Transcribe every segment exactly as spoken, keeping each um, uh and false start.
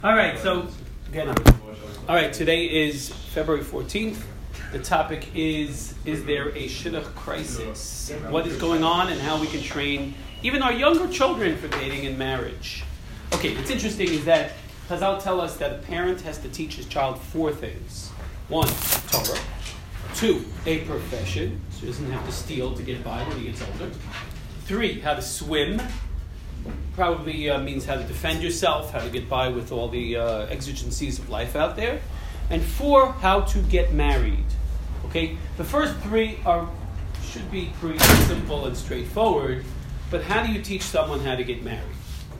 All right, so again, all right. Today is February fourteenth. The topic is: Is there a shidduch crisis? What is going on, and how we can train even our younger children for dating and marriage? Okay, what's interesting is that Chazal tell us that a parent has to teach his child four things: one, Torah; two, a profession, so he doesn't have to steal to get by when he gets older; three, how to swim. Probably uh, means how to defend yourself, how to get by with all the uh, exigencies of life out there. And four, how to get married. Okay, the first three are should be pretty simple and straightforward, but how do you teach someone how to get married?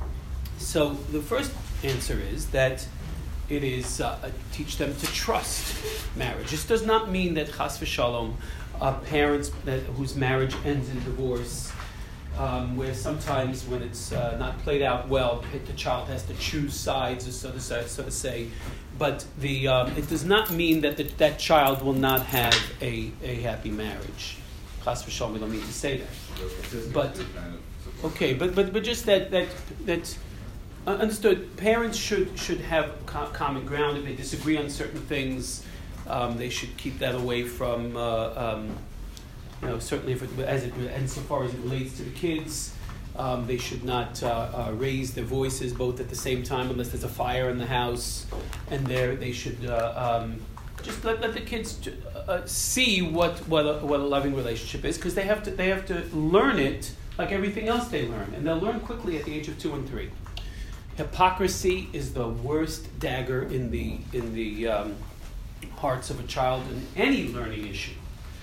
So the first answer is that it is uh, teach them to trust marriage. This does not mean that chas v'shalom, uh, parents that, whose marriage ends in divorce, Um, where sometimes when it's uh, not played out well, the child has to choose sides, or so to say. So to say. But the um, it does not mean that the, that child will not have a, a happy marriage. Chas v'shalom, we don't mean to say that. But okay, but but but just that that that uh, understood. Parents should should have co- common ground. If they disagree on certain things, um, they should keep that away from. Uh, um, You know, certainly, if it, as it and so far as it relates to the kids, um, they should not uh, uh, raise their voices both at the same time, unless there's a fire in the house. And there, they should uh, um, just let, let the kids uh, see what what a, what a loving relationship is, because they have to they have to learn it like everything else they learn, and they'll learn quickly at the age of two and three. Hypocrisy is the worst dagger in the in the um, hearts of a child in any learning issue.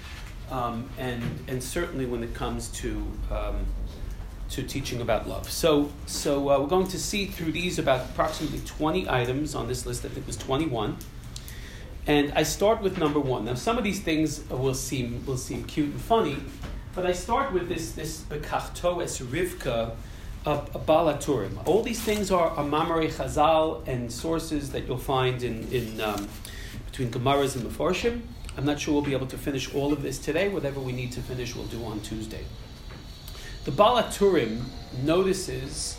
Um, and and certainly when it comes to um, to teaching about love. So so uh, we're going to see through these about approximately twenty items on this list. I think it was twenty-one. And I start with number one. Now some of these things will seem will seem cute and funny, but I start with this this bekachto es Rivka a balaturim. All these things are, are Mamarei Chazal and sources that you'll find in in um, between Gemaras and Mefarshim. I'm not sure we'll be able to finish all of this today. Whatever we need to finish, we'll do on Tuesday. The Balaturim notices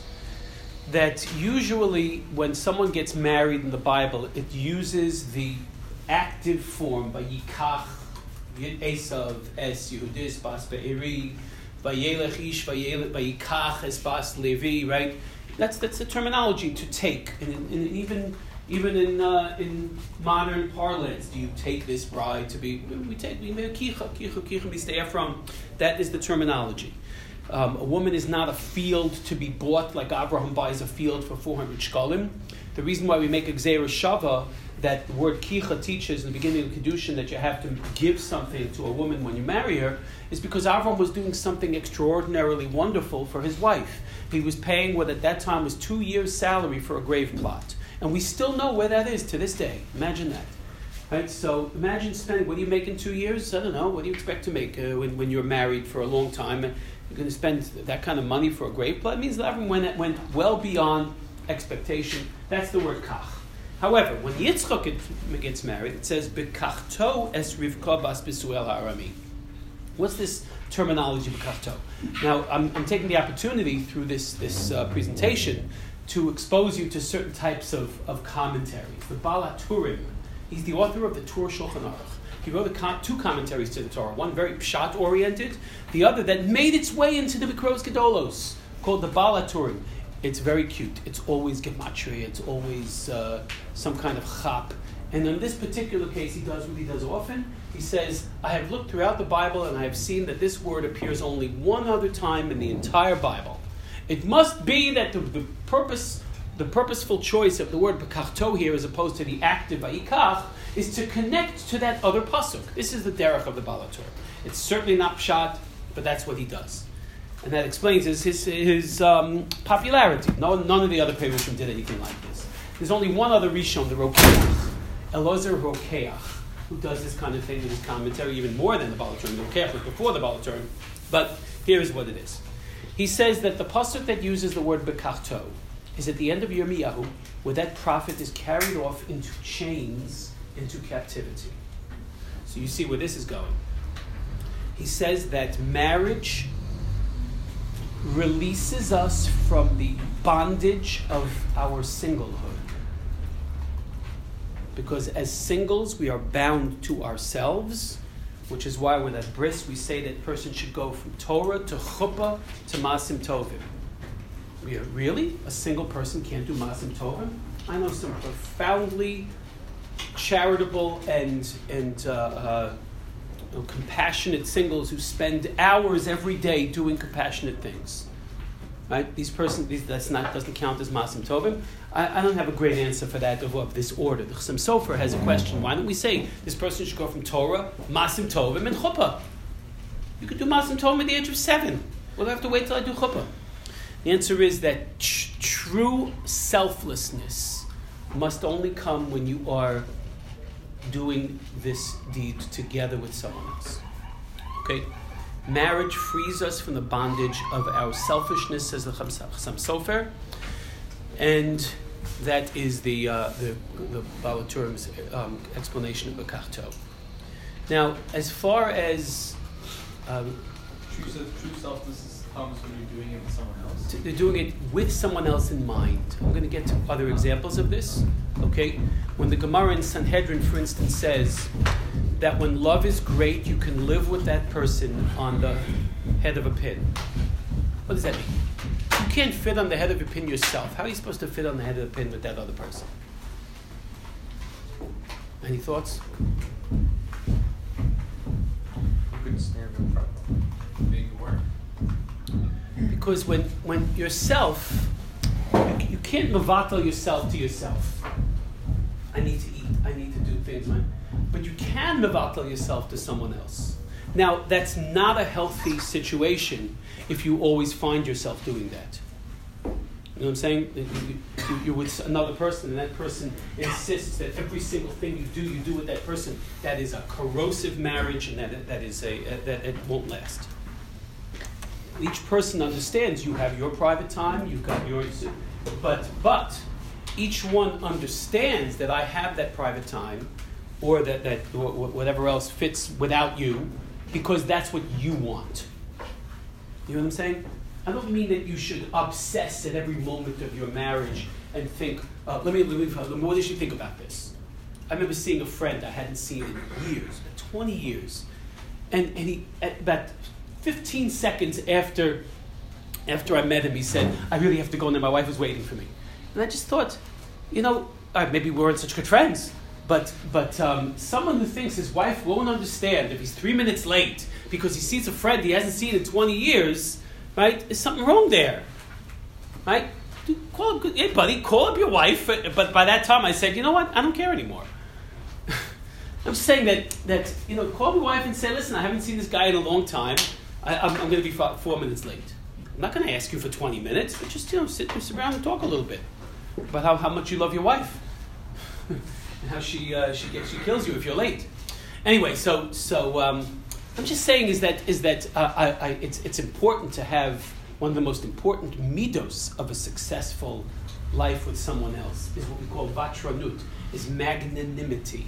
that usually when someone gets married in the Bible, it uses the active form, Vayikach, Yid Esav, Es Yehudis, Bas Be'eri, Vayelech Ish, Vayikach, Es Bas Levi, right? That's that's the terminology to take. And, and even... Even in uh, in modern parlance, do you take this bride to be? We take we make kicha kicha kicha b'stei Ephraim. That is the terminology. Um, a woman is not a field to be bought like Abraham buys a field for four hundred shkalim. The reason why we make a gzeira shava, that the word kicha teaches in the beginning of Kedushin that you have to give something to a woman when you marry her, is because Abraham was doing something extraordinarily wonderful for his wife. He was paying what at that time was two years' salary for a grave plot. And we still know where that is to this day. Imagine that. Right? So imagine spending, what do you make in two years? I don't know. What do you expect to make uh, when, when you're married for a long time? You're going to spend that kind of money for a grave plot? It means that everyone went, went well beyond expectation. That's the word kach. However, when Yitzchak gets married, it says, Bekachto es Rivka bas Besuel ha'arami. What's this terminology, Bekachto? Now, I'm, I'm taking the opportunity through this, this uh, presentation to expose you to certain types of, of commentaries. The Balaturim, he's the author of the Torah Shulchan Aruch. He wrote a com- two commentaries to the Torah, one very pshat-oriented, the other that made its way into the Mikros Gedolos, called the Balaturim. It's very cute. It's always gematria. It's always uh, some kind of chap. And in this particular case, he does what he does often. He says, I have looked throughout the Bible and I have seen that this word appears only one other time in the entire Bible. It must be that the, the purpose, the purposeful choice of the word bekachto here, as opposed to the active vayikach, is to connect to that other pasuk. This is the derech of the Balatur. It's certainly not pshat, but that's what he does, and that explains his his, his um, popularity. No, none of the other Perushim did anything like this. There's only one other Rishon, the Rokeach, Elazar Rokeach, who does this kind of thing in his commentary, even more than the Balatur. The Rokeach was before the Balatur, but here is what it is. He says that the pasuk that uses the word bekachto is at the end of Yirmiyahu, where that prophet is carried off into chains, into captivity. So you see where this is going. He says that marriage releases us from the bondage of our singlehood. Because as singles, we are bound to ourselves, which is why with that bris, we say that person should go from Torah to chuppah to masim tovim. Yeah, really? A single person can't do masim tovim? I know some profoundly charitable and and uh, uh, you know, compassionate singles who spend hours every day doing compassionate things. Right? These persons, these, that's not doesn't count as masim tovim. I, I don't have a great answer for that of, of this order. The Chassam Sofer has a question. Why don't we say this person should go from Torah, masim tovim, and chuppah? You could do masim tovim at the age of seven. We'll have to wait till I do chuppah. The answer is that tr- true selflessness must only come when you are doing this deed together with someone else. Okay? Marriage frees us from the bondage of our selfishness, says the Chassam Sofer, and that is the uh, the, the Baal HaTurim's um, explanation of Bekach Tov. Now, as far as um, true, true selflessness comes when you're doing it with someone else. They're doing it with someone else in mind. I'm going to get to other examples of this. Okay, when the Gemara in Sanhedrin, for instance, says that when love is great, you can live with that person on the head of a pin. What does that mean? You can't fit on the head of a pin yourself. How are you supposed to fit on the head of a pin with that other person? Any thoughts? You couldn't stand in front of them. Make it work. Because when, when yourself, you, you can't mevatel yourself to yourself. I need to eat. I need to do things, man. But you can mevatel yourself to someone else. Now, that's not a healthy situation if you always find yourself doing that. You know what I'm saying? You, you, you're with another person, and that person insists that every single thing you do, you do with that person. That is a corrosive marriage, and that that is a that it won't last. Each person understands you have your private time, you've got yours, but but each one understands that I have that private time, or that that or whatever else fits without you, because that's what you want. You know what I'm saying? I don't mean that you should obsess at every moment of your marriage and think, uh, let me, let me, what did you think about this? I remember seeing a friend I hadn't seen in years, twenty years, and, and he, at about fifteen seconds after, after I met him, he said, I really have to go now, my wife is waiting for me. And I just thought, you know, uh, maybe we weren't such good friends, but, but um, someone who thinks his wife won't understand if he's three minutes late because he sees a friend he hasn't seen in twenty years, right? There's something wrong there, right? Call up, hey buddy, call up your wife. But by that time I said, you know what? I don't care anymore. I'm saying that, that, you know, call your wife and say, listen, I haven't seen this guy in a long time. I, I'm, I'm going to be four, four minutes late. I'm not going to ask you for twenty minutes, but just, you know, sit, sit around and talk a little bit about how, how much you love your wife and how she uh, she gets she kills you if you're late. Anyway, so so um, I'm just saying is that is that uh, I, I, it's it's important to have one of the most important midos of a successful life with someone else is what we call vatranut, is magnanimity.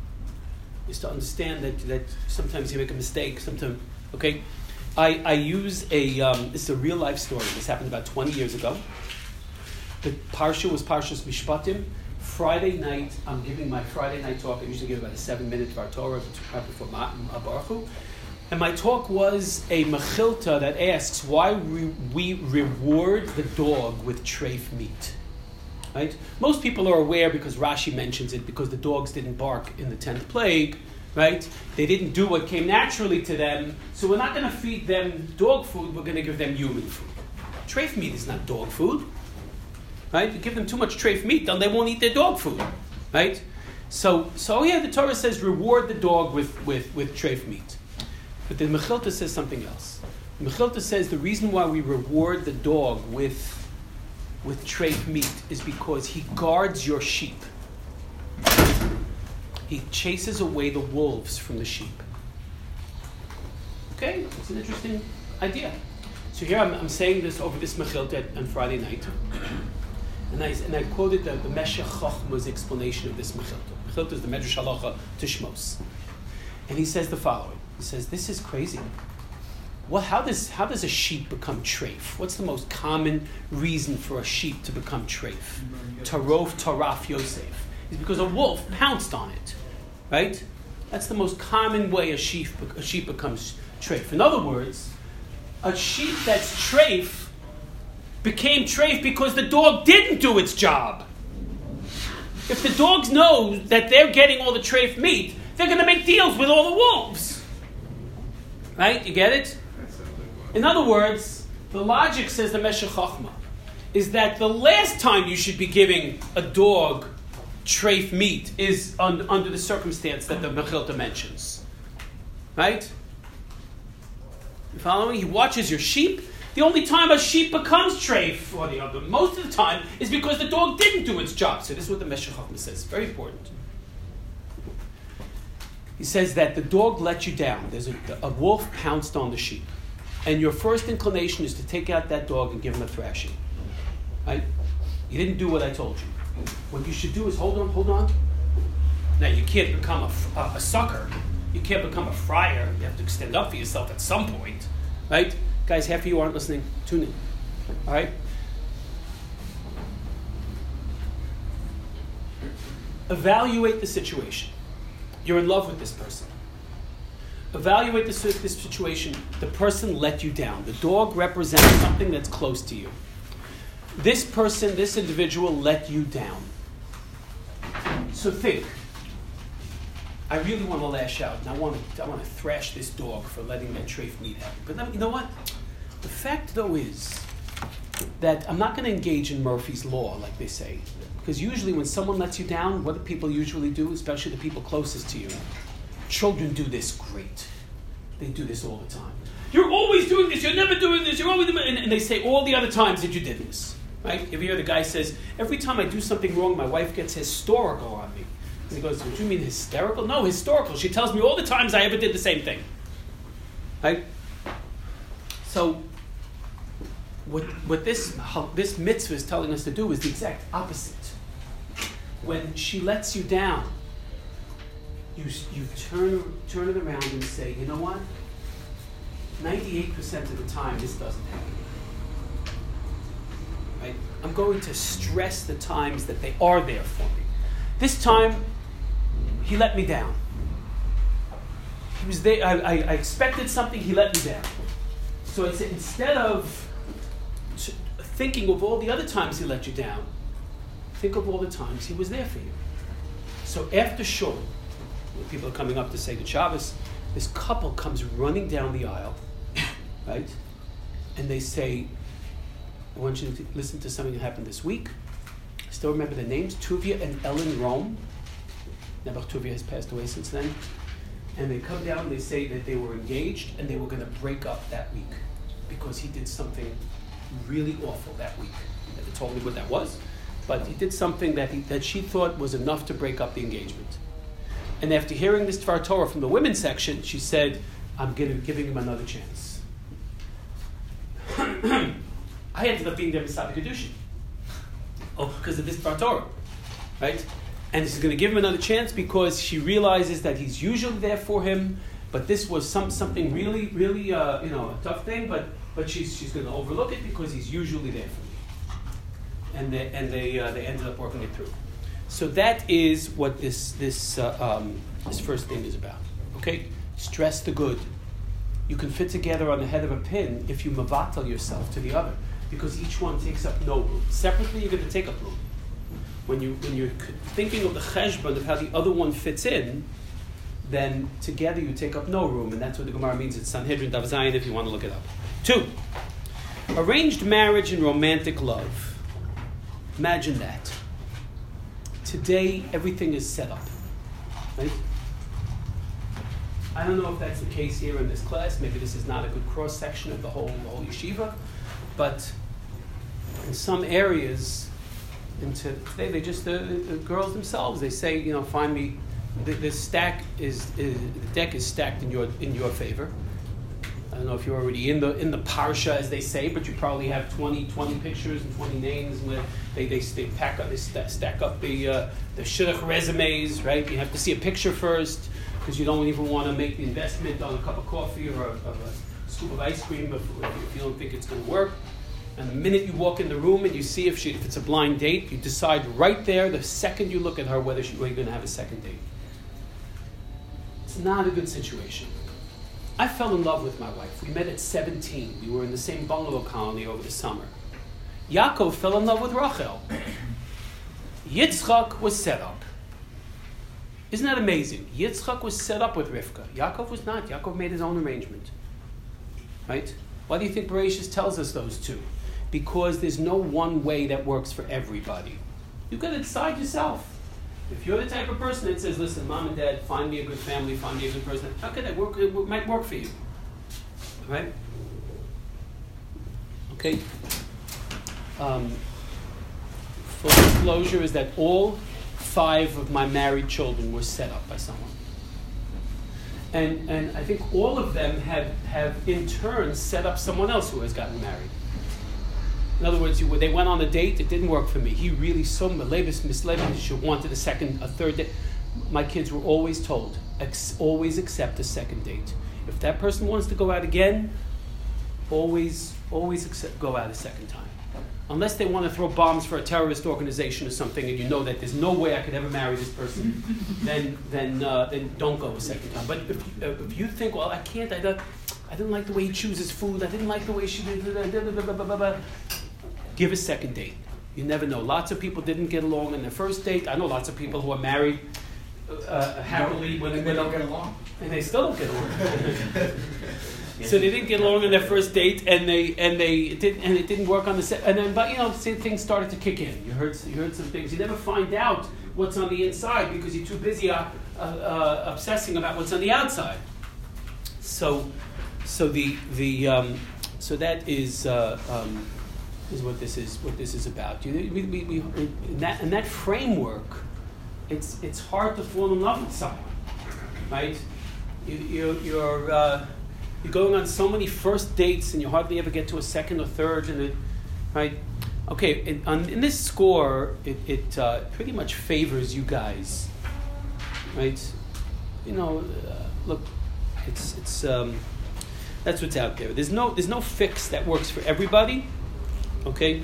Is to understand that that sometimes you make a mistake. Sometimes, okay. I, I use a, um, this is a real life story. This happened about twenty years ago. The Parsha was Parshas Mishpatim. Friday night, I'm giving my Friday night talk. I usually give about a seven minute Dvar Torah right before Ma'at Baruch Hu. And my talk was a mechilta that asks why we, we reward the dog with treif meat. Right? Most people are aware because Rashi mentions it, because the dogs didn't bark in the tenth plague. Right? They didn't do what came naturally to them, so we're not going to feed them dog food, we're going to give them human food. Treif meat is not dog food. Right? You give them too much treif meat, then they won't eat their dog food. Right? So, so yeah, the Torah says reward the dog with, with, with treif meat. But the Mechilta says something else. The Mechilta says the reason why we reward the dog with, with treif meat is because he guards your sheep. He chases away the wolves from the sheep. Okay, it's an interesting idea. So here I'm, I'm saying this over this mechilta on Friday night, and I and I quoted the, the Meshech Chochma's explanation of this mechilta. Mechilta is the Medrash Halacha to Shmos, and he says the following. He says, "This is crazy. Well, how does how does a sheep become treif? What's the most common reason for a sheep to become treif? Tarov Taraf Yosef. is because a wolf pounced on it, right? That's the most common way a sheep, a sheep becomes treif. In other words, a sheep that's treif became treif because the dog didn't do its job. If the dogs know that they're getting all the treif meat, they're going to make deals with all the wolves. Right? You get it? In other words, the logic, says the Meshech Chochmah, is that the last time you should be giving a dog treif meat is un, under the circumstance that the Mechilta mentions. Right? You following? He watches your sheep. The only time a sheep becomes treif, or the other, most of the time, is because the dog didn't do its job. So this is what the Meshech Chochmah says. Very important. He says that the dog let you down. There's a, a wolf pounced on the sheep. And your first inclination is to take out that dog and give him a thrashing. Right? You didn't do what I told you. What you should do is hold on, hold on. Now, you can't become a, a, a sucker. You can't become a friar. You have to stand up for yourself at some point. Right? Guys, half of you aren't listening. Tune in. All right? Evaluate the situation. You're in love with this person. Evaluate this, this situation. The person let you down. The dog represents something that's close to you. This person, this individual let you down. So think. I really want to lash out, and I want to, I want to thrash this dog for letting that treif meat happen. But then, you know what? The fact, though, is that I'm not going to engage in Murphy's Law, like they say. Because usually when someone lets you down, what do people usually do, especially the people closest to you? Children do this great. They do this all the time. You're always doing this. You're never doing this. You're always doing and, and they say all the other times that you did this. Right? If you hear the guy says, every time I do something wrong, my wife gets hysterical on me. And he goes, what do you mean hysterical? No, historical. She tells me all the times I ever did the same thing. Right? So, what what this this mitzvah is telling us to do is the exact opposite. When she lets you down, you you turn turn it around and say, you know what? ninety-eight percent of the time, this doesn't happen. Right? I'm going to stress the times that they are there for me. This time, he let me down. He was there. I, I, I expected something. He let me down. So it's instead of thinking of all the other times he let you down, think of all the times he was there for you. So after shul, when people are coming up to say the Shabbos, this couple comes running down the aisle, right? And they say, I want you to listen to something that happened this week. I still remember the names, Tuvia and Ellen Rome. Nebuch Tuvia has passed away since then. And they come down and they say that they were engaged and they were going to break up that week because he did something really awful that week. He never told me what that was, but he did something that he, that she thought was enough to break up the engagement. And after hearing this Dvar Torah from the women's section, she said, I'm giving, giving him another chance. I ended up being there beside the Kedushin. Oh, because of this Dvar Torah, right? And she's going to give him another chance because she realizes that he's usually there for him, but this was some something really, really, uh, you know, a tough thing. But but she's she's going to overlook it because he's usually there for me. And they and they uh, they ended up working it through. So that is what this this uh, um, this first thing is about. Okay, stress the good. You can fit together on the head of a pin if you mavatal yourself to the other, because each one takes up no room. Separately, you're going to take up room. When you when you're thinking of the cheshbon of how the other one fits in, then together you take up no room, and that's what the Gemara means. It's Sanhedrin Daf Zayin if you want to look it up. Two, arranged marriage and romantic love. Imagine that. Today everything is set up, right? I don't know if that's the case here in this class. Maybe this is not a good cross section of the whole the whole yeshiva, but in some areas. And today, they just, the, the girls themselves, they say, you know, find me, the, the stack is, is, the deck is stacked in your in your favor. I don't know if you're already in the in the parsha, as they say, but you probably have twenty, twenty pictures and twenty names. And they they they pack up, they st- stack up the uh, the shidduch resumes, right? You have to see a picture first because you don't even want to make the investment on a cup of coffee or a, or a scoop of ice cream if, if you don't think it's going to work. And the minute you walk in the room and you see if she, if it's a blind date, you decide right there, the second you look at her, whether she, whether you're going to have a second date. It's not a good situation. I fell in love with my wife. We met at seventeen. We were in the same bungalow colony over the summer. Yaakov fell in love with Rachel. Yitzchak was set up. Isn't that amazing? Yitzchak was set up with Rivka. Yaakov was not. Yaakov made his own arrangement. Right? Why do you think Bereshis tells us those two? Because there's no one way that works for everybody. You've got to decide yourself. If you're the type of person that says, listen, mom and dad, find me a good family, find me a good person, how could that work? It might work for you. Right? Okay? Um, full disclosure is that all five of my married children were set up by someone. And and I think all of them have, have in turn set up someone else who has gotten married. In other words, you, they went on a date, it didn't work for me. He really so malebis misled me, she wanted a second, a third date. My kids were always told, ex, always accept a second date. If that person wants to go out again, always, always accept, go out a second time. Unless they want to throw bombs for a terrorist organization or something, and you know that there's no way I could ever marry this person, then then uh, then don't go a second time. But if you, uh, if you think, well, I can't, I don't, I didn't like the way he chooses food, I didn't like the way she did, blah, blah, blah, blah, blah, blah. Give a second date. You never know. Lots of people didn't get along in their first date. I know lots of people who are married uh, happily when, and when they don't get along, and they still don't get along. So they didn't get along on their first date, and they and they did, and it didn't work on the set. And then, but you know, things started to kick in. You heard you heard some things. You never find out what's on the inside because you're too busy uh, uh, obsessing about what's on the outside. So, so the the um, so that is uh, um, is what this is what this is about. You, we, we, we, in that in that framework, it's it's hard to fall in love with someone, right? You, you you're. Uh, You're going on so many first dates, and you hardly ever get to a second or third, and it, right? Okay, in, on, in this score, it, it uh, pretty much favors you guys, right? You know, uh, look, it's it's um, that's what's out there. There's no there's no fix that works for everybody, okay?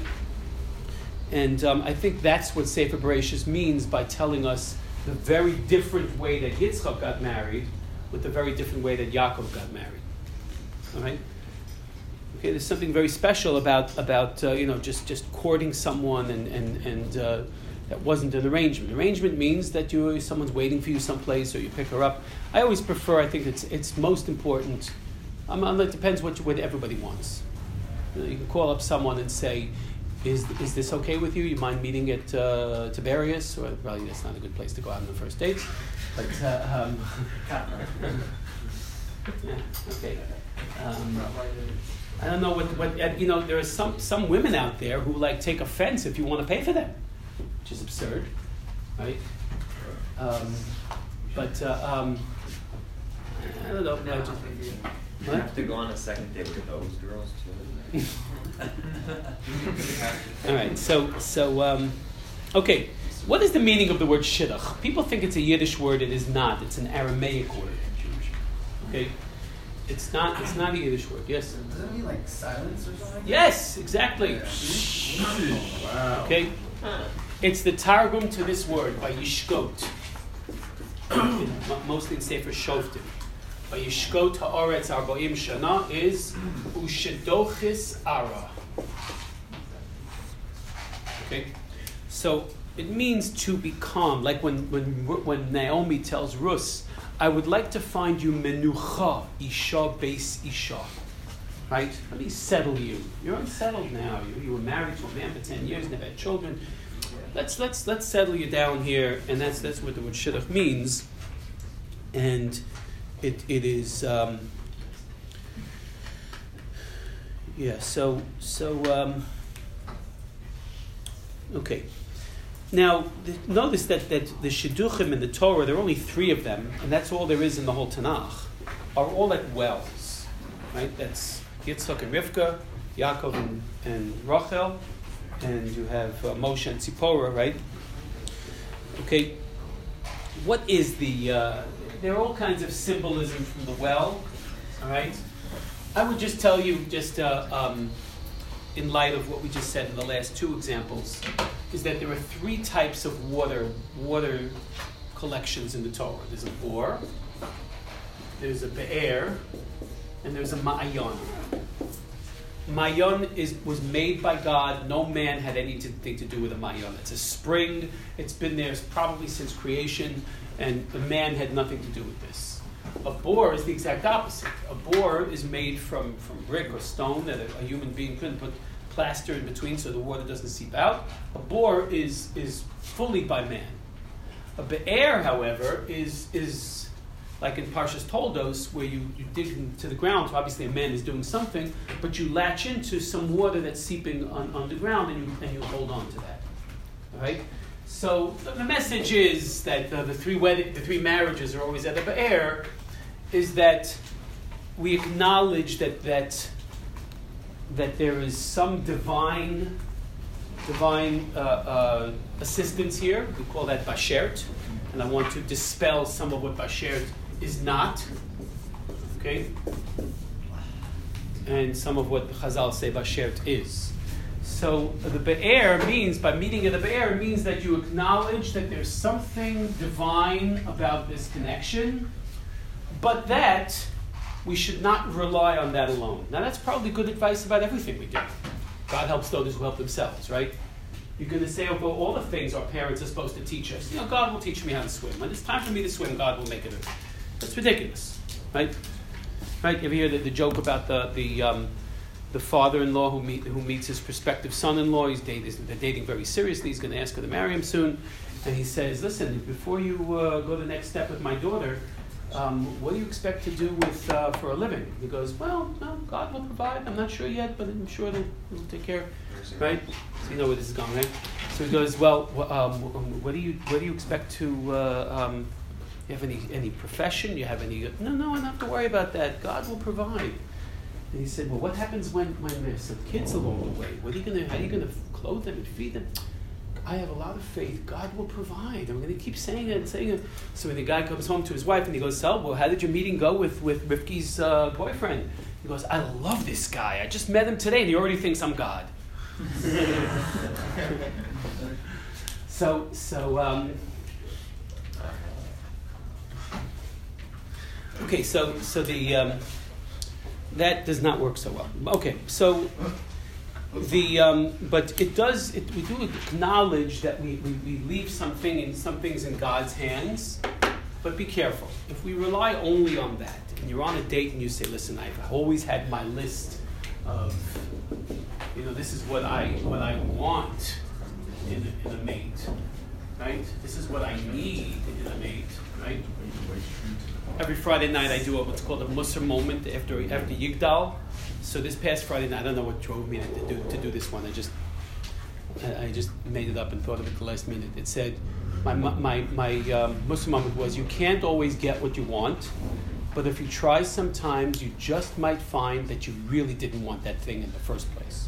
And um, I think that's what Sefer Bereshis means by telling us the very different way that Yitzchak got married, with the very different way that Yaakov got married. All right. Okay. There's something very special about about uh, you know just, just courting someone and and and uh, that wasn't an arrangement. Arrangement means that you someone's waiting for you someplace or you pick her up. I always prefer. I think it's it's most important. Um, it depends what you, what everybody wants. You know, you can call up someone and say, "Is is this okay with you? You mind meeting at uh, Tiberias?" Or probably that's not a good place to go out on the first date. But uh, um, yeah. Okay. Um, I don't know what, what you know. There are some, some women out there who like take offense if you want to pay for them, which is absurd, right? Um, but uh, um, I don't know. No, I just, you what? have to go on a second date with those girls too. All right. So so um, okay. What is the meaning of the word shidduch? People think it's a Yiddish word. It is not. It's an Aramaic word. Okay. It's not. It's not a Yiddish word. Yes. does it mean like silence or something? Yes, exactly. Yeah. Wow. Okay. It's the targum to this word by Yishkot. Mostly in Sefer Shoftim. By Yishkot ha'aretz arbaim shana is ushedochis ara. Okay. So it means to become, like when when when Naomi tells Rus, I would like to find you menucha, isha beis isha. Right? Let me settle you. You're unsettled now. You, you were married to a man for ten years, never had children. Let's let's let's settle you down here, and that's that's what the word shidduch means. And it it is um, yeah. So so um, okay. Now, th- notice that, that the Shidduchim in the Torah, there are only three of them, and that's all there is in the whole Tanakh, are all at wells, right? That's Yitzchak and Rivka, Yaakov and, and Rachel, and you have uh, Moshe and Tzipporah, right? Okay, what is the, uh, there are all kinds of symbolism from the well, all right? I would just tell you, just, uh, um, in light of what we just said in the last two examples, is that there are three types of water water collections in the Torah. There's a bor, there's a be'er, and there's a ma'ayon. Ma'ayon is was made by God. No man had anything to do with a ma'ayon. It's a spring. It's been there probably since creation, and the man had nothing to do with this. A bor is the exact opposite. A bor is made from, from brick or stone that a, a human being couldn't put plaster in between so the water doesn't seep out. A bor is is fully by man. A be'er, however, is is like in Parshas Toldos, where you, you dig into the ground, so obviously a man is doing something, but you latch into some water that's seeping on, on the ground, and you and you hold on to that. All right? So the message is that uh, the three wedding, the three marriages are always at a be'er, is that we acknowledge that that that there is some divine divine uh, uh, assistance here. We call that bashert, and I want to dispel some of what bashert is not, okay, and some of what the Chazal say bashert is. So the be'er means, by meeting at the be'er, means that you acknowledge that there's something divine about this connection, but that we should not rely on that alone. Now that's probably good advice about everything we do. God helps those who help themselves, right? You're going to say over all the things our parents are supposed to teach us. You know, God will teach me how to swim. When it's time for me to swim, God will make it. That's ridiculous, right? Right? You ever hear the, the joke about the the um, the father-in-law who meet who meets his prospective son-in-law? He's dating, they're dating very seriously. He's going to ask her to marry him soon, and he says, "Listen, before you uh, go the next step with my daughter, um, what do you expect to do with uh, for a living?" He goes, "Well, no, God will provide. I'm not sure yet, but I'm sure that He'll take care." Right? So you know where this is going, right? So he goes, "Well, um, what do you what do you expect to? Uh, um, you have any any profession? You have any? No, no, I don't have to worry about that. God will provide." And he said, "Well, what happens when, when there's some kids along the way? What are you gonna? How are you gonna clothe them and feed them?" "I have a lot of faith. God will provide." I'm going to keep saying it and saying it. So when the guy comes home to his wife and he goes, "So, well, how did your meeting go with with Rivki's uh, boyfriend?" He goes, "I love this guy. I just met him today, and he already thinks I'm God." so so um, okay so so the um, that does not work so well. Okay, so the um, but it does it, we do acknowledge that we, we, we leave something in some things in God's hands, but be careful. If we rely only on that, and you're on a date and you say, "Listen, I've always had my list of, you know, this is what I what I want in a, in a mate, right? This is what I need in a mate, right?" Every Friday night I do what's called a Musar moment after after Yigdal. So this past Friday night, I don't know what drove me to do to do this one. I just I just made it up and thought of it at the last minute. It said my my my um, Musar moment was, you can't always get what you want, but if you try sometimes, you just might find that you really didn't want that thing in the first place.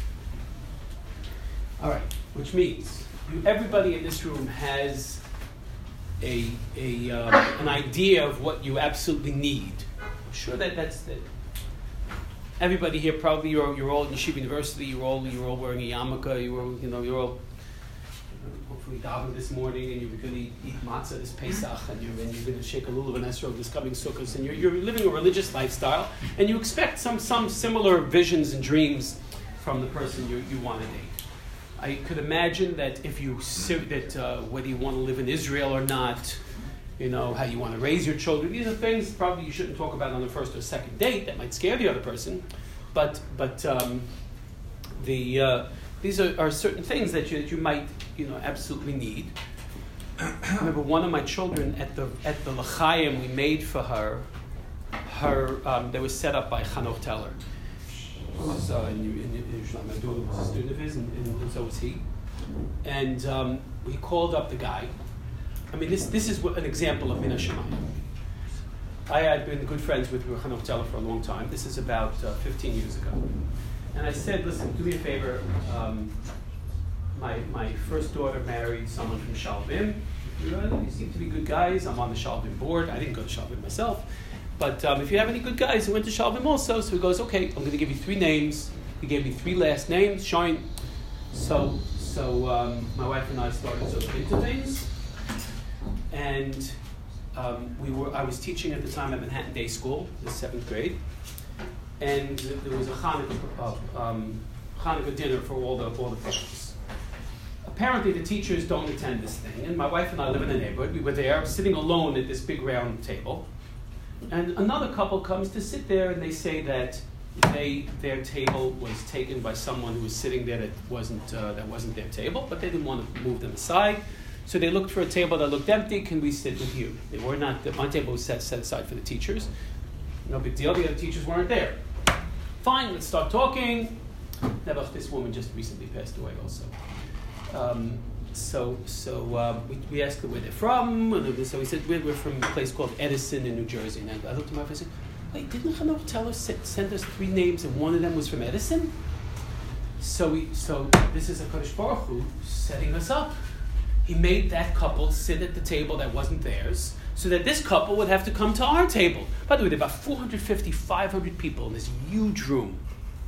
All right, which means you, everybody in this room has a a um, an idea of what you absolutely need. I'm sure that that's the, everybody here. Probably you're you're all in Yeshiva University. You're all you're all wearing a yarmulke. You were you know you're all hopefully davening this morning, and you're going to eat, eat matzah this Pesach, and you're and you're going to shake a lulav and esrog this coming Sukkot, and you're you're living a religious lifestyle, and you expect some some similar visions and dreams from the person you you want to date. I could imagine that if you that uh, whether you want to live in Israel or not, you know, how you want to raise your children. These are things probably you shouldn't talk about on the first or second date. That might scare the other person, but but um, the uh, these are, are certain things that you that you might you know absolutely need. I remember one of my children at the at the l'chaim we made for her. Her um, they was set up by Hanoch Teller. So in, in, in Yerushalayim, my daughter was a student of his, and, and, and so was he. And um, he called up the guy. I mean, this this is what, an example of Min Hashemayim. I had been good friends with Hanoch Teller for a long time. This is about uh, fifteen years ago. And I said, "Listen, do me a favor. Um, my my first daughter married someone from Shalvim. You know, you seem to be good guys. I'm on the Shalvim board. I didn't go to Shalvim myself. But um, if you have any good guys who went to Shalvim also," so he goes, "Okay, I'm going to give you three names. He gave me three last names, showing. So, so um, my wife and I started to look into things, and um, we were. I was teaching at the time at Manhattan Day School, the seventh grade, and there was a Hanukkah, uh, um, Hanukkah dinner for all the all the parents. Apparently, the teachers don't attend this thing, and my wife and I live in the neighborhood. We were there, sitting alone at this big round table, and another couple comes to sit there, and they say that they their table was taken by someone who was sitting there that wasn't uh, that wasn't their table, but they didn't want to move them aside, so they looked for a table that looked empty. Can we sit with you? They were not. My table was set set aside for the teachers. No big deal. The other teachers weren't there. Fine. Let's start talking. Nebuch, this woman just recently passed away, also. Um, so so uh, we, we asked her where they're from, and so we said we're, we're from a place called Edison in New Jersey. And I looked at my wife and said, wait, didn't Hanoch tell us, send us three names, and one of them was from Edison? So we, so this is a Kodesh Baruch Hu setting us up. He made that couple sit at the table that wasn't theirs, so that this couple would have to come to our table. By the way, there were about four hundred fifty, five hundred people in this huge room.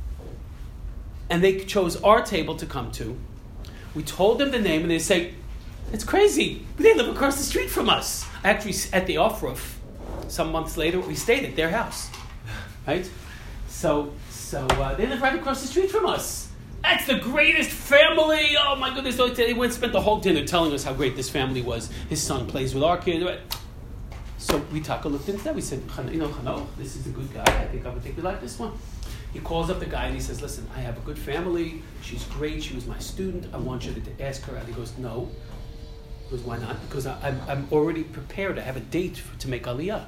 And they chose our table to come to. We told them the name, and they say, it's crazy. They live across the street from us. Actually, at the off-roof, some months later, we stayed at their house. Right? So, so uh, they live right across the street from us. That's the greatest family. Oh, my goodness. They went and spent the whole dinner telling us how great this family was. His son plays with our kid. So we taka looked into that. We said, you know, Hanoch, this is a good guy. I think I would think we like this one. He calls up the guy and he says, listen, I have a good family. She's great. She was my student. I want you to ask her out. He goes, no. He goes, why not? Because I, I'm, I'm already prepared. I have a date for, to make Aliyah.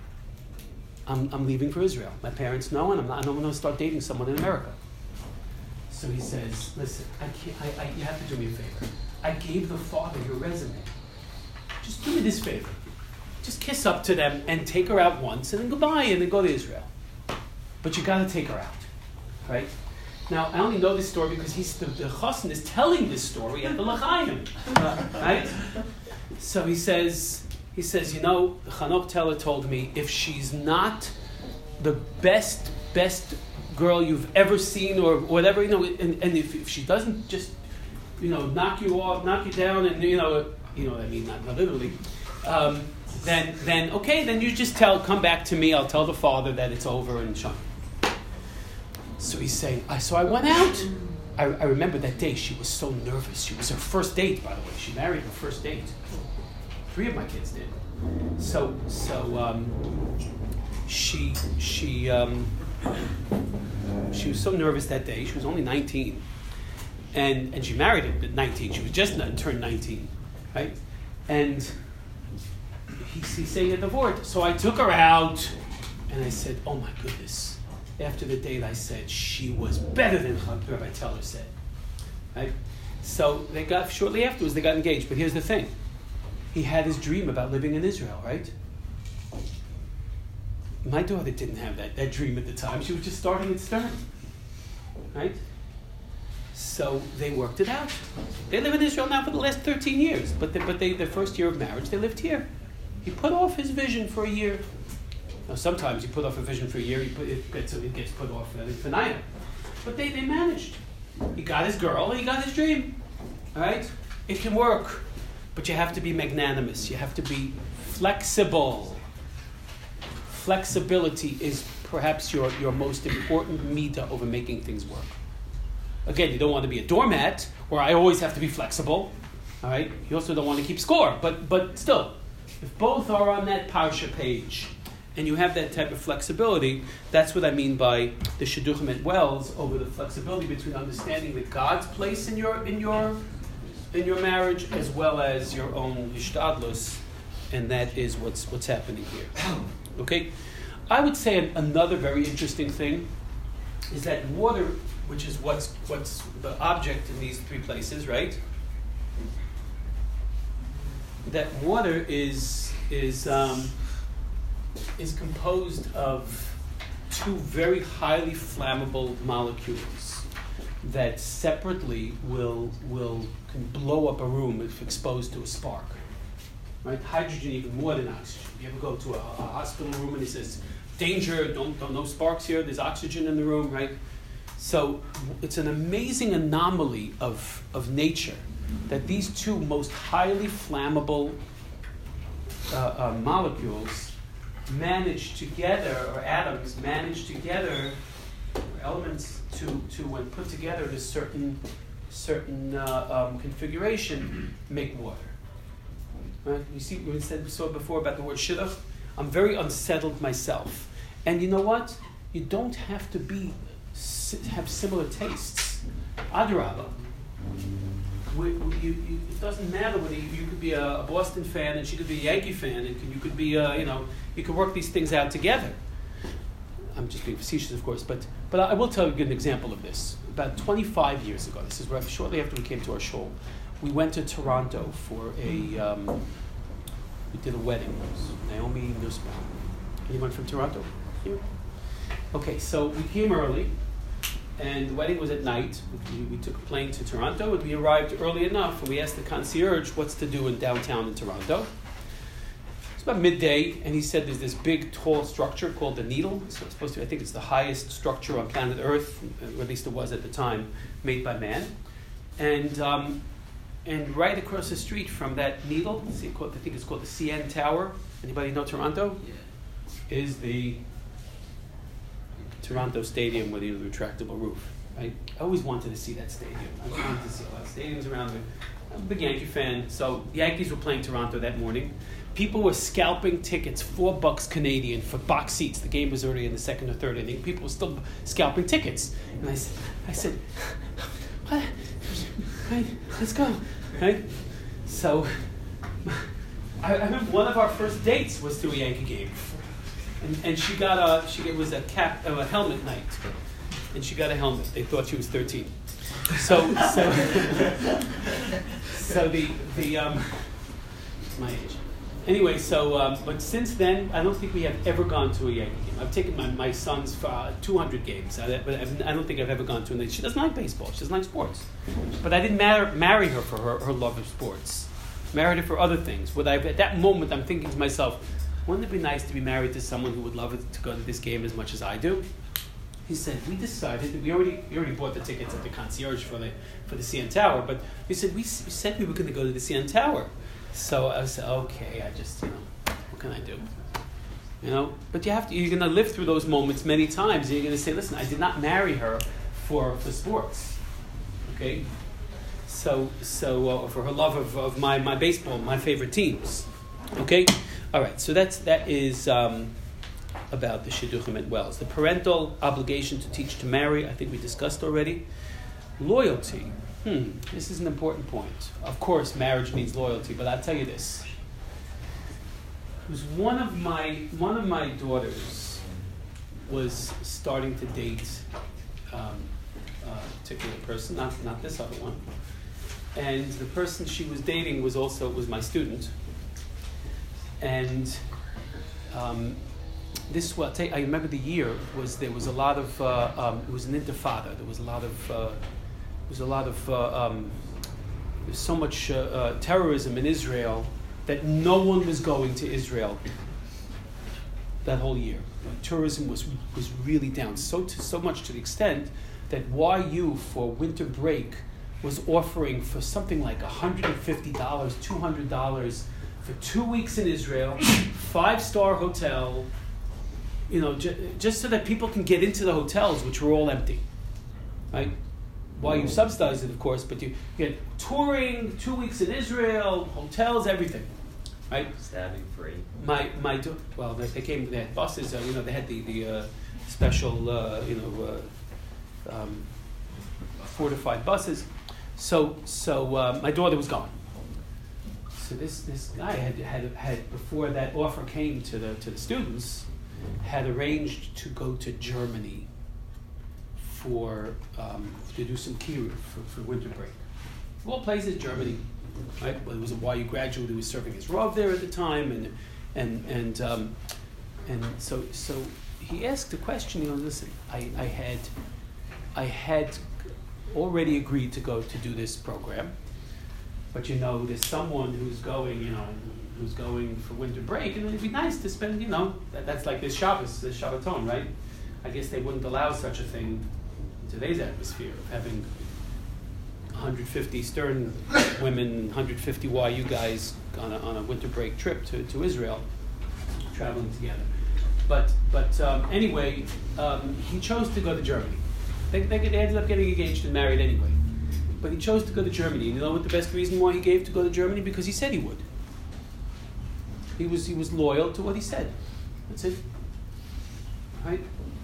I'm, I'm leaving for Israel. My parents know, and I'm not, I don't want to start dating someone in America. So he says, listen, I can't, I, I, you have to do me a favor. I gave the father your resume. Just do me this favor. Just kiss up to them and take her out once, and then goodbye, and then go to Israel. But you got to take her out, right? Now, I only know this story because he's the, the chassan is telling this story at the L'chaim, right? So he says, he says, you know, Hanoch Teller told me if she's not the best, best girl you've ever seen or whatever, you know, and, and if, if she doesn't just, you know, knock you off, knock you down, and you know, you know what I mean, not, not literally. Um, then, then okay, then you just tell, come back to me. I'll tell the father that it's over and shun. So he's saying, I, so I went out. I, I remember that day. She was so nervous. She was her first date, by the way. She married her first date. Three of my kids did. So, so um, she, she, um, she was so nervous that day. She was only nineteen, and and she married him at nineteen. She was just turned nineteen, right? And he's, he's saying a divorce. So I took her out, and I said, oh my goodness. After the date, I said, she was better than Rabbi Teller said. Right? So they got, shortly afterwards, they got engaged. But here's the thing. He had his dream about living in Israel, right? My daughter didn't have that, that dream at the time. She was just starting at Stern. Right? So they worked it out. They live in Israel now for the last thirteen years. But, they, but they, their first year of marriage, they lived here. He put off his vision for a year. Now, sometimes you put off a vision for a year, you put, it, gets, it gets put off uh, for nine. But they, they managed. He got his girl, and he got his dream. All right? It can work. But you have to be magnanimous. You have to be flexible. Flexibility is perhaps your, your most important midah over making things work. Again, you don't want to be a doormat, or I always have to be flexible. All right? You also don't want to keep score. But, but still, if both are on that parsha page, and you have that type of flexibility, that's what I mean by the Shidduchim at Wells over the flexibility between understanding that God's place in your in your in your marriage as well as your own hishtadlus, and that is what's what's happening here. Okay, I would say another very interesting thing is that water, which is what's what's the object in these three places, right? That water is is um, is composed of two very highly flammable molecules that separately will will can blow up a room if exposed to a spark. Right? Hydrogen even more than oxygen. You ever go to a, a hospital room and it says, danger, don't, don't no sparks here, there's oxygen in the room, right? So it's an amazing anomaly of, of nature that these two most highly flammable uh, uh, molecules manage together, or atoms manage together, or elements to, to when put together in a certain, certain uh, um, configuration, make water. Right? You see, we said we saw before about the word shidduch. I'm very unsettled myself, and you know what? You don't have to be have similar tastes. Adrabah. We, we, you, you, it doesn't matter whether you, you could be a, a Boston fan and she could be a Yankee fan, and you could be, uh, you know, you could work these things out together. I'm just being facetious, of course, but but I will tell you an example of this. About twenty-five years ago, this is right, shortly after we came to our shul, we went to Toronto for a, um, we did a wedding. It was Naomi Nussbaum. Anyone from Toronto here? Okay, so we came early, and the wedding was at night. We, we took a plane to Toronto, and we arrived early enough, and we asked the concierge what's to do in downtown in Toronto. It's about midday, and he said there's this big, tall structure called the Needle. So it's supposed to, I think it's the highest structure on planet Earth, or at least it was at the time, made by man. And um, and right across the street from that Needle, I think it's called the C N Tower. Anybody know Toronto? Yeah. Is the Toronto Stadium with the retractable roof, right? I always wanted to see that stadium. I wanted to see a lot of stadiums around there. I'm a big Yankee fan, so the Yankees were playing Toronto that morning. People were scalping tickets, four bucks Canadian for box seats. The game was already in the second or third inning. People were still scalping tickets. And I said, I said, what? Right, let's go, right? So, I, I remember one of our first dates was to a Yankee game. And, and she got a, she it was a cap, uh, a helmet night, and she got a helmet. They thought she was thirteen. So, so, so the the um, it's my age. Anyway, so um, but since then, I don't think we have ever gone to a Yankee game. I've taken my, my sons for uh, two hundred games, I, but I've, I don't think I've ever gone to one. She doesn't like baseball. She doesn't like sports. But I didn't mar- marry her for her, her love of sports. Married her for other things. What I at that moment, I'm thinking to myself, wouldn't it be nice to be married to someone who would love it to go to this game as much as I do? He said, we decided that we already we already bought the tickets at the concierge for the for the C N Tower, but he said, we, we said we were going to go to the C N Tower. So I said, okay, I just, you know, what can I do? You know, but you have to, you're going to live through those moments many times, and you're going to say, listen, I did not marry her for, for sports, okay? So, so uh, for her love of, of my, my baseball, my favorite teams, okay? All right, so that's, that is um, about the Shidduchim at Wells. The parental obligation to teach to marry, I think we discussed already. Loyalty. Hmm, this is an important point. Of course, marriage needs loyalty, but I'll tell you this. It was one of my one of my daughters was starting to date um, a particular person, not not this other one, and the person she was dating was also was my student, and um, this was I remember the year was there was a lot of uh, um, it was an intifada. There was a lot of uh, there was a lot of uh, um, there's so much uh, uh, terrorism in Israel that no one was going to Israel that whole year. Tourism was was really down, so to, so much to the extent that Y U for winter break was offering for something like one hundred fifty dollars, two hundred dollars for two weeks in Israel, five-star hotel, you know, j- just so that people can get into the hotels, which were all empty, right? Y U subsidized it, of course, but you get touring, two weeks in Israel, hotels, everything. Right, stabbing free. My my well, they, they came. They had buses. Uh, you know, they had the the uh, special uh, you know uh, um, fortified buses. So so uh, my daughter was gone. So this this guy had had had before that offer came to the to the students, had arranged to go to Germany for um, to do some kiruv for, for winter break. Of all places, Germany. Right? Well, there was a Y U graduate who was serving as Rav there at the time, and and and um, and so so he asked the question. You know, listen, I, I had I had already agreed to go to do this program, but you know, there's someone who's going, you know, who's going for winter break, and it'd be nice to spend, you know, that, that's like this Shabbos, this Shabbaton, right? I guess they wouldn't allow such a thing today's atmosphere of having one hundred fifty Stern women, one hundred fifty Y U guys on a, on a winter break trip to, to Israel, traveling together. But but um, anyway, um, he chose to go to Germany. They, they, they ended up getting engaged and married anyway. But he chose to go to Germany. And you know what the best reason why he gave to go to Germany? Because he said he would. He was he was loyal to what he said. That's it. Right?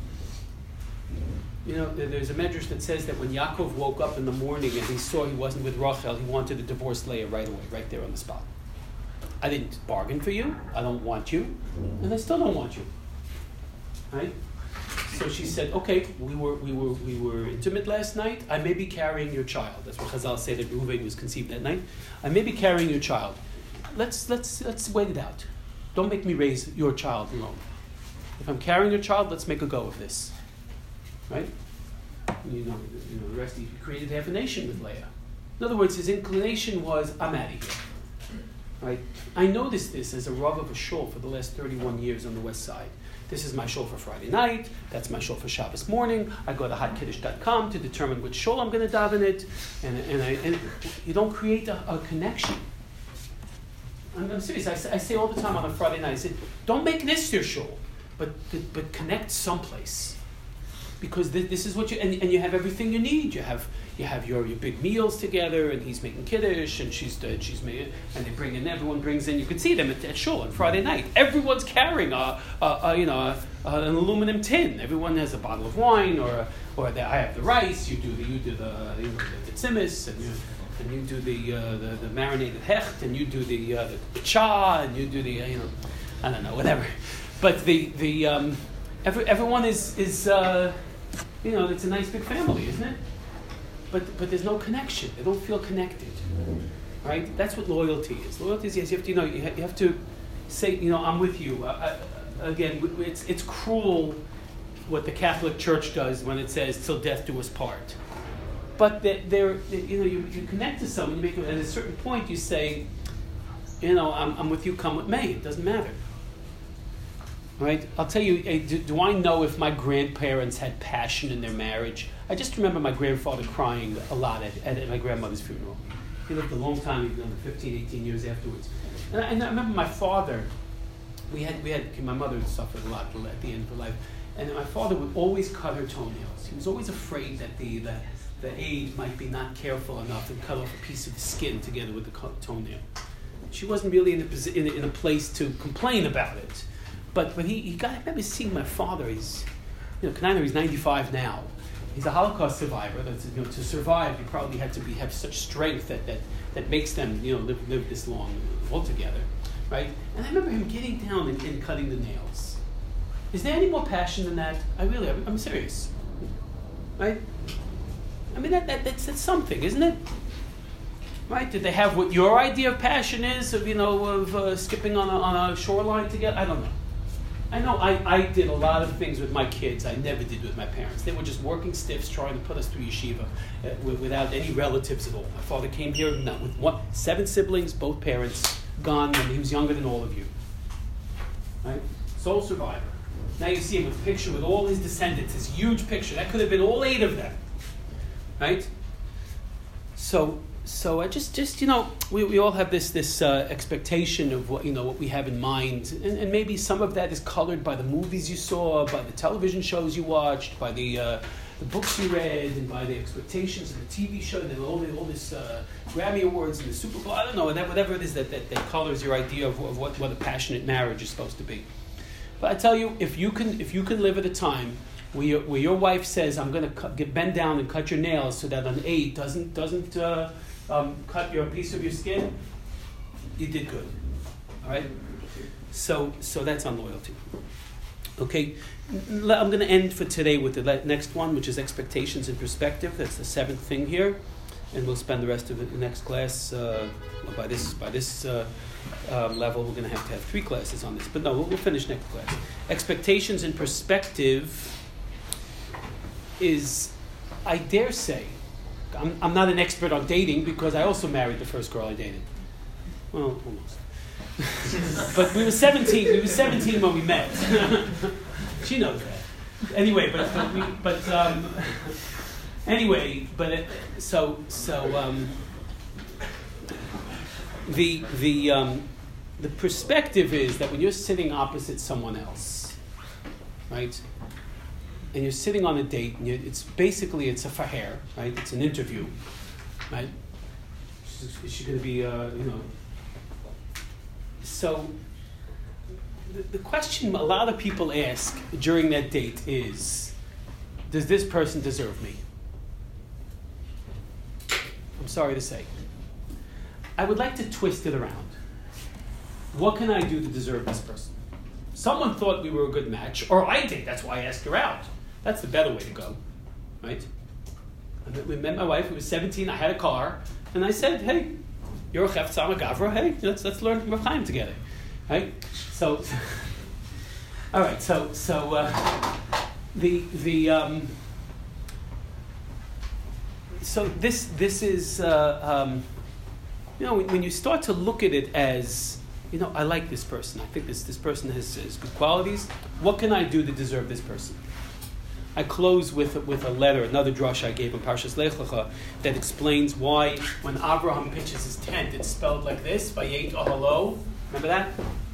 You know, there's a medrash that says that when Yaakov woke up in the morning and he saw he wasn't with Rachel, he wanted to divorce Leah right away, right there on the spot. I didn't bargain for you. I don't want you. And I still don't want you. Right? So she said, okay, we were we were we were intimate last night. I may be carrying your child. That's what Chazal say that Reuven was conceived that night. I may be carrying your child. Let's let's let's wait it out. Don't make me raise your child alone. If I'm carrying your child, let's make a go of this. Right? You know, you know the rest. He created half a nation with Leah. In other words, his inclination was, I'm out of here. Right? I noticed this as a rav of a shul for the last thirty-one years on the west side. This is my shul for Friday night. That's my shul for Shabbos morning. I go to hot kiddush dot com to determine which shul I'm going to daven it. And, and, I, and you don't create a, a connection. I'm, I'm serious. I say, I say all the time on a Friday night, I say, don't make this your shul, but, but connect someplace. Because this, this is what you, and, and you have everything you need. You have you have your, your big meals together, and he's making kiddush, and she's uh, she's making, and they bring in, everyone brings in. You can see them at, at shul on Friday night. Everyone's carrying a, a, a you know a, a, an aluminum tin. Everyone has a bottle of wine, or a, or the, I have the rice. You do the you do the you know, the, the tzimmus, and you and you do the uh, the, the marinated hecht, and you do the uh, the cha, and you do the uh, you know I don't know whatever. But the the um, every, everyone is is. Uh, You know, it's a nice big family, isn't it? But but there's no connection. They don't feel connected, right? That's what loyalty is. Loyalty is, yes, you have to, you know, you have, you have to say, you know, I'm with you. Uh, I, again, it's it's cruel what the Catholic Church does when it says, till death do us part. But they're, they're you know, you, you connect to someone, you make, at a certain point you say, you know, I'm, I'm with you, come with me. It doesn't matter. Right? I'll tell you, do, do I know if my grandparents had passion in their marriage? I just remember my grandfather crying a lot at, at, at my grandmother's funeral. He lived a long time, he lived fifteen, eighteen years afterwards. And I, and I remember my father, we had, we had, my mother suffered a lot at the end of her life, and my father would always cut her toenails. He was always afraid that the, the, the aide might be not careful enough and cut off a piece of the skin together with the toenail. She wasn't really in a, in a, in a place to complain about it. But but he, he got, I remember seeing my father, he's, you know, Kaniner, he's ninety-five now. He's a Holocaust survivor. That's, you know, to survive, you probably had to be, have such strength that, that, that makes them, you know, live, live this long altogether, right? And I remember him getting down and, and cutting the nails. Is there any more passion than that? I really, I'm, I'm serious, right? I mean, that, that that's, that's something, isn't it? Right? Did they have what your idea of passion is, of, you know, of uh, skipping on a, on a shoreline together? I don't know. I know I, I did a lot of things with my kids I never did with my parents. They were just working stiffs trying to put us through yeshiva uh, w- without any relatives at all. My father came here no, with one, seven siblings, both parents gone when he was younger than all of you. Right? Sole survivor. Now you see him with a picture with all his descendants, this huge picture. That could have been all eight of them. Right? So So I just, just you know, we, we all have this this uh, expectation of what you know what we have in mind, and, and maybe some of that is colored by the movies you saw, by the television shows you watched, by the uh, the books you read, and by the expectations of the T V show, and all the, all this uh, Grammy Awards and the Super Bowl. I don't know, whatever, whatever it is that, that, that colors your idea of, of what, what a passionate marriage is supposed to be. But I tell you, if you can if you can live at a time where your, where your wife says, "I'm going to get bend down and cut your nails so that an aide doesn't doesn't." Uh, Um, cut your piece of your skin, you did good. All right? So so that's on loyalty. Okay, I'm going to end for today with the next one, which is expectations and perspective. That's the seventh thing here. And we'll spend the rest of the next class, uh, by this by this uh, um, level, we're going to have to have three classes on this. But no, we'll, we'll finish next class. Expectations and perspective is, I dare say, I'm, I'm not an expert on dating because I also married the first girl I dated. Well, almost. But we were seventeen. We were seventeen when we met. She knows that. Anyway, but but, we, but um, Anyway, but it, so so um, the the um, the perspective is that when you're sitting opposite someone else, right, and you're sitting on a date, and you, it's basically it's a faher, right? It's an interview, right? Is she going to be, uh, you know? So the, the question a lot of people ask during that date is, does this person deserve me? I'm sorry to say. I would like to twist it around. What can I do to deserve this person? Someone thought we were a good match, or I did, that's why I asked her out. That's the better way to go, right? We met my wife, we were seventeen, I had a car, and I said, hey, you're a chefetz, I'm a gavra, hey, let's let's learn Rav Chaim together, right? So, all right, so so uh, the the um, so this this is uh, um, you know when, when you start to look at it as, you know, I like this person, I think this this person has, has good qualities. What can I do to deserve this person? I close with with a letter, another drush I gave in Parshas Lech Lecha that explains why when Abraham pitches his tent, it's spelled like this, Vayet Ohalo. Remember that?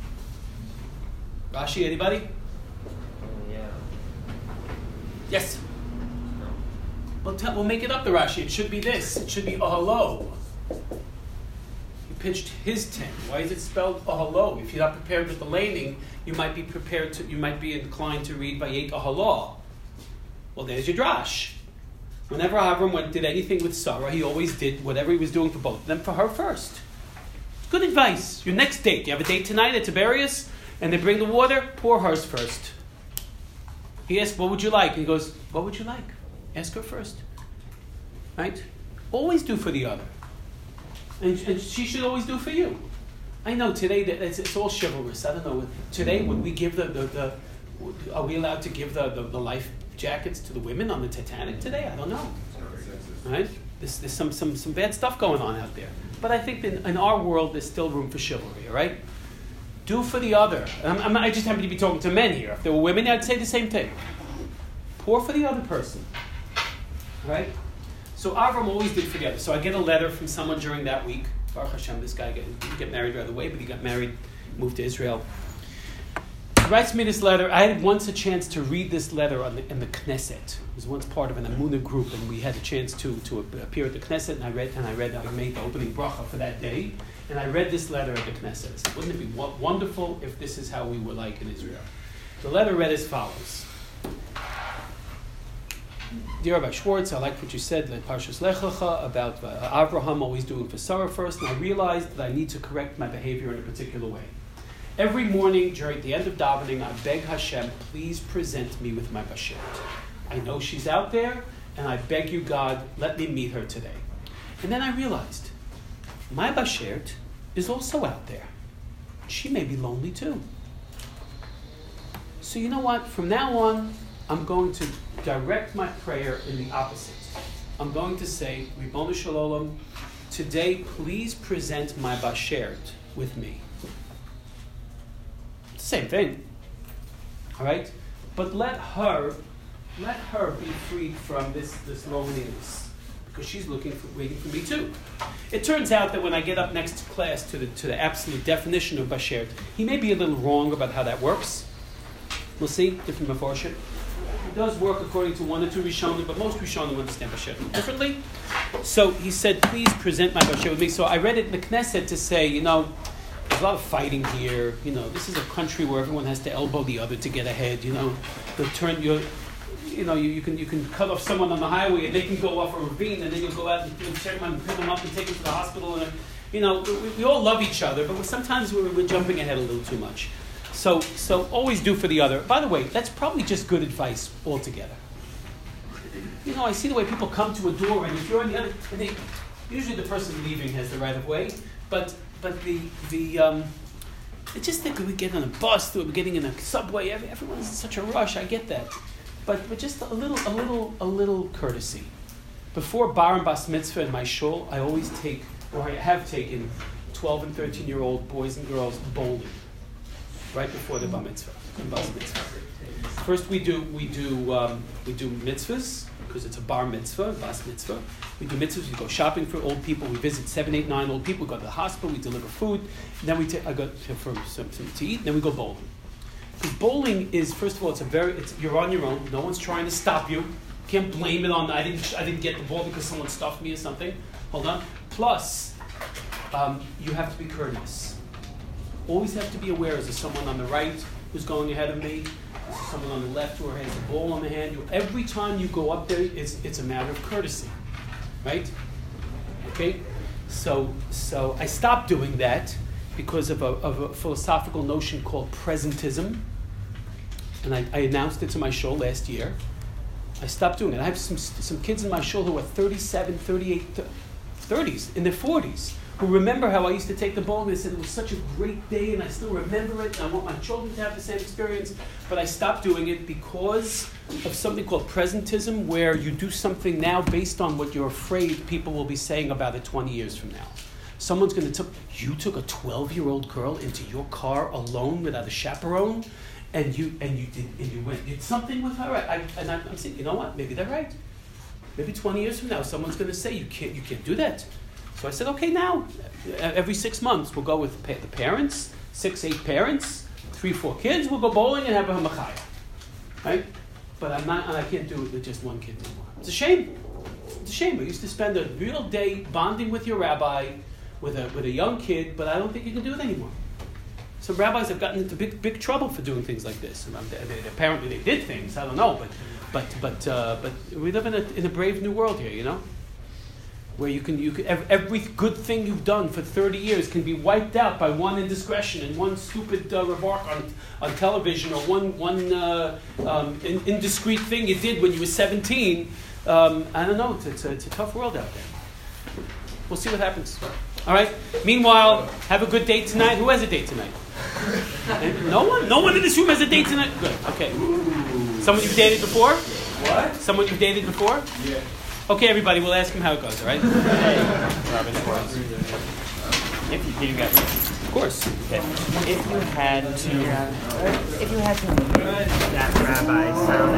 Rashi, anybody? Yeah. Yes. Well, tell, we'll make it up, the Rashi. It should be this. It should be Ohalo. He pitched his tent. Why is it spelled Ohalo? If you're not prepared with the laning, you might be prepared to. You might be inclined to read Vayet Ohalo. Well, there's your drash. Whenever Avram went, did anything with Sarah, he always did whatever he was doing for both of them, for her first. Good advice. Your next date, you have a date tonight at Tiberias, and they bring the water, pour hers first. He asked, what would you like? And he goes, what would you like? Ask her first. Right? Always do for the other. And, and she should always do for you. I know today that it's, it's all chivalrous. I don't know. Today, would we give the, the, the are we allowed to give the, the, the life jackets to the women on the Titanic today? I don't know. Right? There's, there's some, some, some bad stuff going on out there. But I think in, in our world, there's still room for chivalry, all right? Do for the other. I'm, I'm, I just happen to be talking to men here. If there were women, I'd say the same thing. Pour for the other person. All right? So Avram always did for the other. So I get a letter from someone during that week. Baruch Hashem, this guy get, didn't get married right away, but he got married, moved to Israel. He writes me this letter. I had once a chance to read this letter on the, in the Knesset. It was once part of an Amunah group, and we had a chance to, to appear at the Knesset, and I read, and I read, I made the opening bracha for that day, and I read this letter at the Knesset. I said, wouldn't it be w- wonderful if this is how we were like in Israel? The letter read as follows. Dear Rabbi Schwartz, I like what you said, like Parshas Lech Lecha, about uh, Abraham always doing for Sarah first, and I realized that I need to correct my behavior in a particular way. Every morning during the end of davening, I beg Hashem, please present me with my bashert. I know she's out there, and I beg you, God, let me meet her today. And then I realized, my bashert is also out there. She may be lonely too. So you know what? From now on, I'm going to direct my prayer in the opposite. I'm going to say, Ribono Shel Olam, today please present my bashert with me. Same thing, all right? But let her, let her be freed from this, this loneliness, because she's looking for, waiting for me too. It turns out that when I get up next to class to the to the absolute definition of bashert, he may be a little wrong about how that works. We'll see, different maforshim. It does work according to one or two Rishonim, but most Rishonim understand bashert differently. So he said, please present my bashert with me. So I read it in the Knesset to say, you know, there's a lot of fighting here. You know, this is a country where everyone has to elbow the other to get ahead. You know, they'll turn your, you know, you, you can you can cut off someone on the highway and they can go off a ravine, and then you'll go out and, and check them and pick them up and take them to the hospital. And you know, we, we all love each other, but sometimes we're, we're jumping ahead a little too much. So so always do for the other. By the way, that's probably just good advice altogether. You know, I see the way people come to a door, and if you're on the other, and they, usually the person leaving has the right of way, but. But the, the um, I just think we get on a bus, we're getting in a subway, everyone's in such a rush, I get that. But but just a little a little a little courtesy. Before bar and bas mitzvah in my shul, I always take, or I have taken, twelve and thirteen year old boys and girls bowling. Right before the bar mitzvah and bas mitzvah. First we do we do um, we do mitzvahs, because it's a bar mitzvah, bas mitzvah. We do mitzvahs. We go shopping for old people. We visit seven, eight, nine old people. We go to the hospital. We deliver food. And then we take. I go to, for some, some to eat. And then we go bowling. Because bowling is, first of all, it's a very. It's, you're on your own. No one's trying to stop you. Can't blame it on. I didn't. I didn't get the ball because someone stuffed me or something. Hold on. Plus, um, you have to be courteous. Always have to be aware. Is there someone on the right who's going ahead of me? Is there someone on the left who has a ball on the hand? You, every time you go up there, it's it's a matter of courtesy, right? Okay. So so I stopped doing that because of a of a philosophical notion called presentism, and I, I announced it to my show last year. I stopped doing it. I have some some kids in my show who are thirty-seven, thirty-eight, thirties, in their forties, who remember how I used to take the ball and they said it was such a great day and I still remember it and I want my children to have the same experience, but I stopped doing it because of something called presentism, where you do something now based on what you're afraid people will be saying about it twenty years from now. Someone's going to tell you took a twelve-year-old girl into your car alone without a chaperone, and you and you did and you went did something with her. I, and I'm saying, you know what? Maybe they're right. Maybe twenty years from now, someone's going to say you can't you can't do that. So I said, okay, now every six months we'll go with the parents, six, eight parents, three, four kids. We'll go bowling and have a hamachaya, right? But I'm not, and I can't do it with just one kid anymore. It's a shame. It's a shame. We used to spend a real day bonding with your rabbi, with a with a young kid, but I don't think you can do it anymore. Some rabbis have gotten into big big trouble for doing things like this. And they, they, apparently they did things. I don't know, but but but uh, but we live in a in a brave new world here, you know, where you can you can every good thing you've done for thirty years can be wiped out by one indiscretion and one stupid uh, remark on, on television, or one one uh, um, in, indiscreet thing you did when you were seventeen. Um, I don't know. It's, it's, a, it's a tough world out there. We'll see what happens. All right. Meanwhile, have a good date tonight. Who has a date tonight? No one? No one in this room has a date tonight? Good. Okay. Someone you've dated before? What? Someone you've dated before? Yeah. Okay, everybody, we'll ask him how it goes, all right? Robin, if you, you got Of course. if, if you had to, if you had to make that rabbi sound